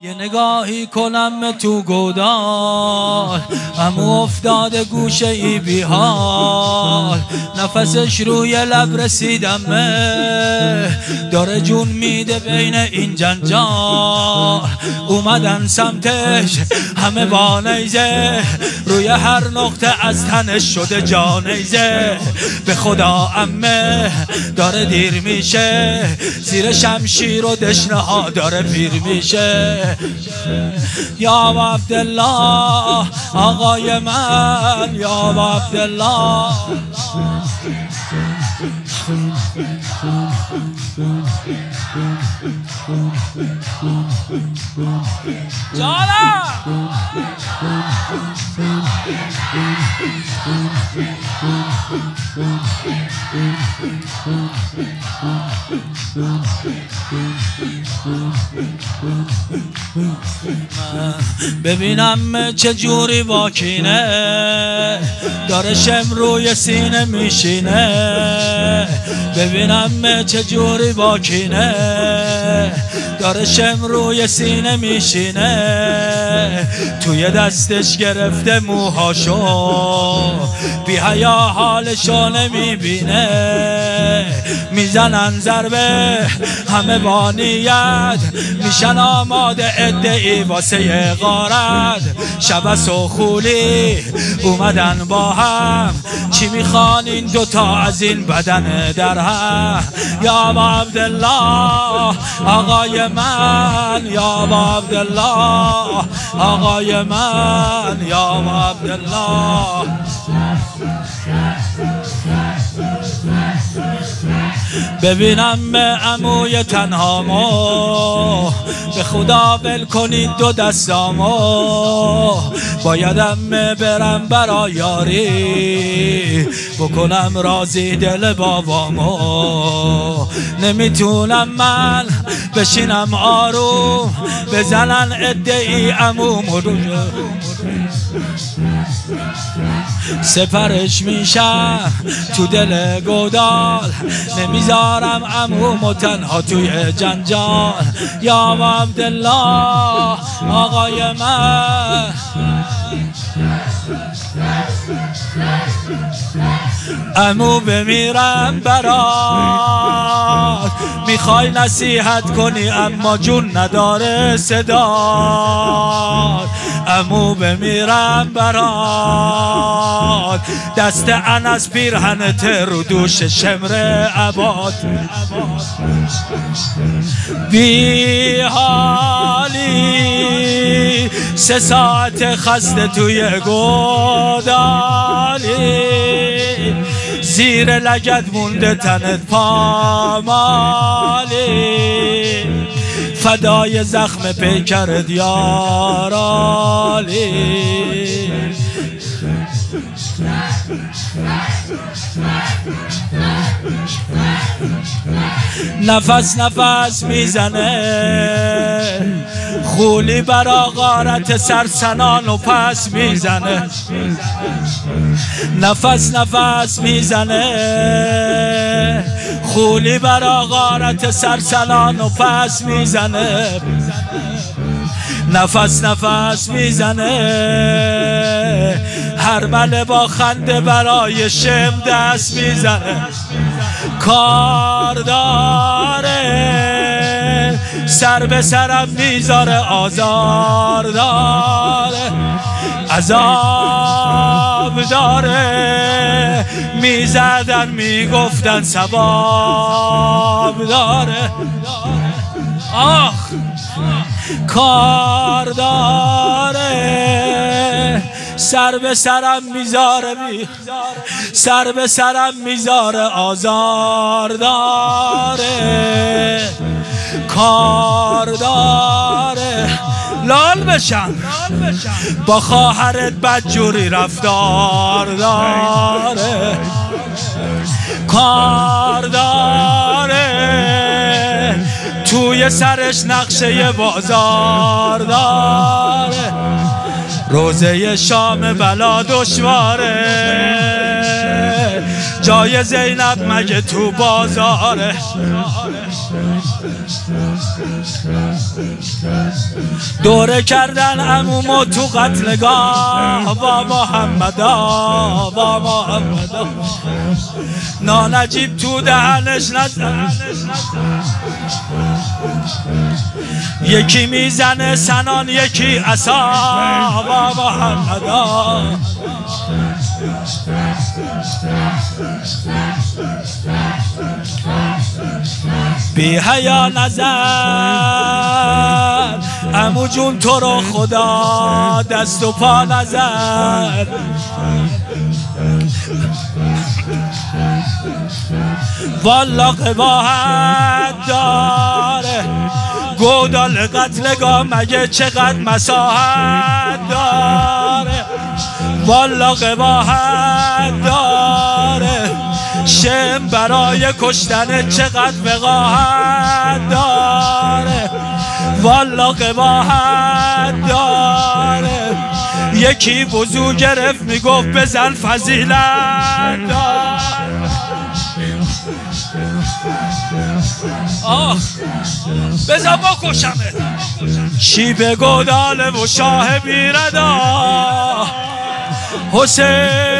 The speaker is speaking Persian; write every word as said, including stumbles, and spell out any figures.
یه نگاهی کنم تو گودال، عمو افتاده گوشه ای بی حال، نفسش روی لب رسیدمه، داره جون میده بین این جنجال. اومدن سمتش همه با نیزه، روی هر نقطه از تنش شده جانیزه. به خدا عمه داره دیر میشه، زیر شمشیر و دشنه ها داره پیر میشه. یا عبدالله آقای من، یا عبدالله. جانم ببینم چه جوری واکینه، داره شم روی سینه میشینه. ببینم چه جوری واکینه، داره شم روی سینه میشینه. توی دستش گرفته موهاشو، بی حیا حالشو نمیبینه. میزنن ضربه همه با نیت، میشن آماده عده‌ای واسه غارت. شبس و خولی اومدن با هم، چی میخوان این دوتا از این بدن در هم؟ یا عبدالله آقای من، یا عبدالله آقای من، یا عبدالله. ببینم عموی تنهامو، به خدا ول کنید دو دستامو. بایدم برم برا یاری، بکنم راضی دل بابامو. نمیتونم من بشینم آروم، بزنن عده‌ای عمومو رو سپرش میشم تو دل گودال. نمیذارم عمومو تنها توی جنجال. یا عبدالله آقای من، عمو بمیرم برات. میخوای نصیحت کنی اما جون نداره صدات. عمو بمیرم برات، دست انس پیرهنت رو دوش شمر عباد. بی حالی سه ساعت خسته توی گودالی، زیر لگد مونده تنت پامالی. فدای زخم پیکرت یارالی. نفس نفس میزنه، خولی برا غارت سرسنان و پس میزنه. نفس نفس میزنه، خولی برا غارت سرسنان و پس میزنه. نفس نفس میزنه، هر مله با خنده برای شم دست میزنه. کار داره سر به سرم میذاره، آزار داره عذاب داره. میزدن میگفتن ثواب داره. آخ کار داره سر به سرم میذاره، سر به سرم میذاره، آزار داره. کار داره لال بشم با خواهرت بدجوری رفتار داره. کار داره توی سرش نقشه بازار داره. روزه شام بلا دشواره، جای زینب مگه تو بازاره؟ دوره کردن عمومو تو قتلگاه با محمدا با محمدا نانجیب تو دهنش نزن یکی میزنه سنان یکی عصا با محمدا بی حیا نزن عمو جون تو رو خدا دست و پا نزن والا قباحت داره گودال قتلگاه مگه چقدر مساحت داره والا قباحت داره شم برای کشتن چقدر وقاحت داره والا قباحت داره یکی وضو گرفت میگفت بزن فضیلت داره آه بزن بکشمه شیب گوداله و شاه بیردا حسین